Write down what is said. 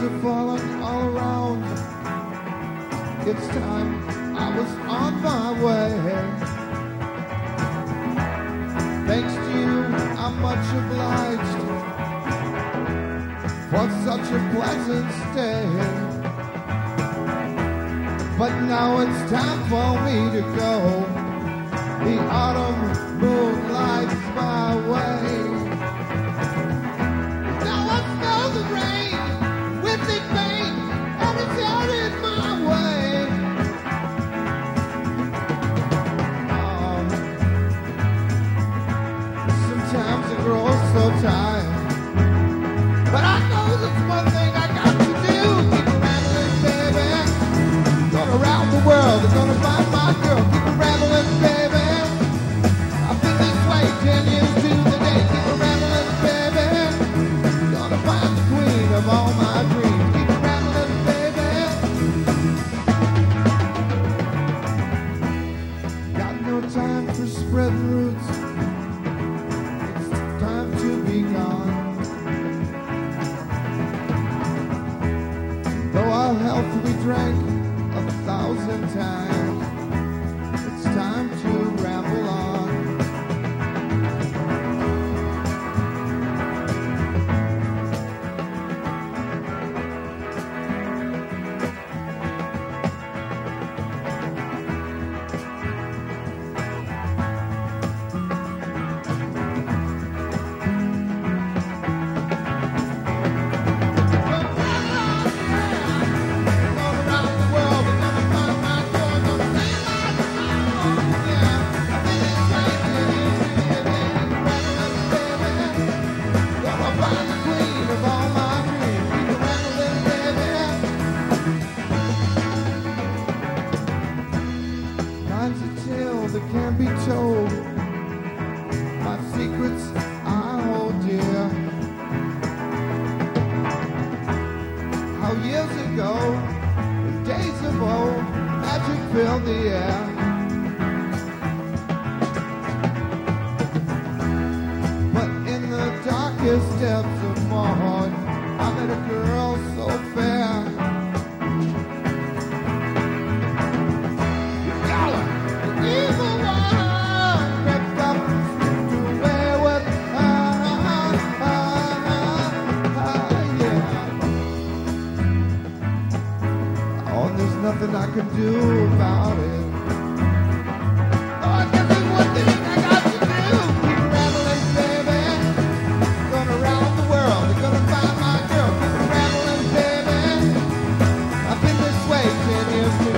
are falling all around. It's time I was on my way. Thanks to you, I'm much obliged for such a pleasant stay. But now it's time for me to go. The autumn moon lights my way. Now I smell the rain with the pain, and it's headed my way. Sometimes I grow so tired, but I know there's one thing I got to do. Keep it rambling, baby. Going around the world, I'm gonna find my girl. Keep it rambling, baby. I've been this way 10 years to the day. Keep it rambling, baby. Gonna find the queen of all my dreams. Keep it rambling, baby. Got no time for spreading roots. It's time to be gone. Though our health we drank 1,000 times, it's time to ramble on. That can't be told, my secrets I hold dear. How years ago, in days of old, magic filled the air. But in the darkest depths of morn, I met a girl so fair. Nothing I can do about it. Oh, I guess there's one thing I got to do. Keep rambling, baby. Gonna round the world. Gonna find my girl. Keep rambling, baby. I've been this way 10 years too.